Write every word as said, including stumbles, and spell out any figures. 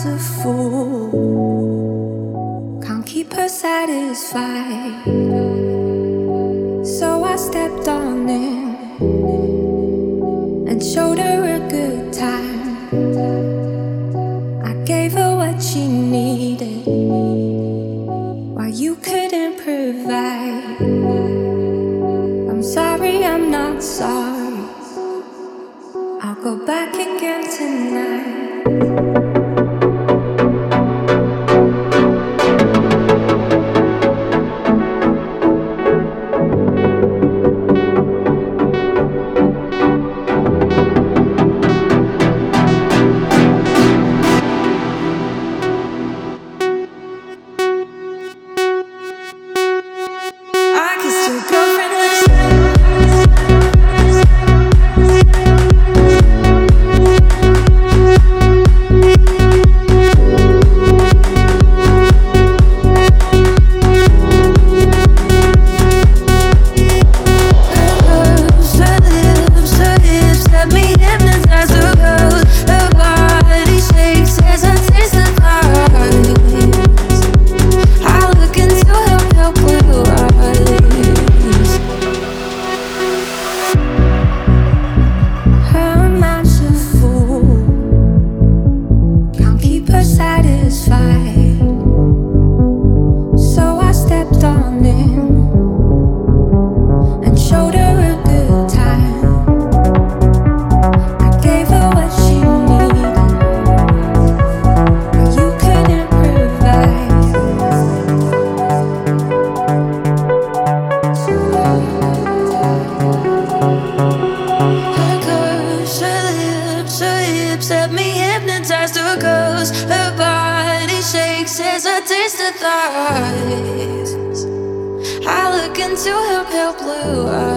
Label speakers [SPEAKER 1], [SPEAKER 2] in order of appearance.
[SPEAKER 1] mind's a fool, can't keep her satisfied. So I stepped on in and showed her a good time. I gave her what she needed while you couldn't provide. I'm sorry, I'm not sorry. I'll go back again tonight.
[SPEAKER 2] Into her pale blue eyes.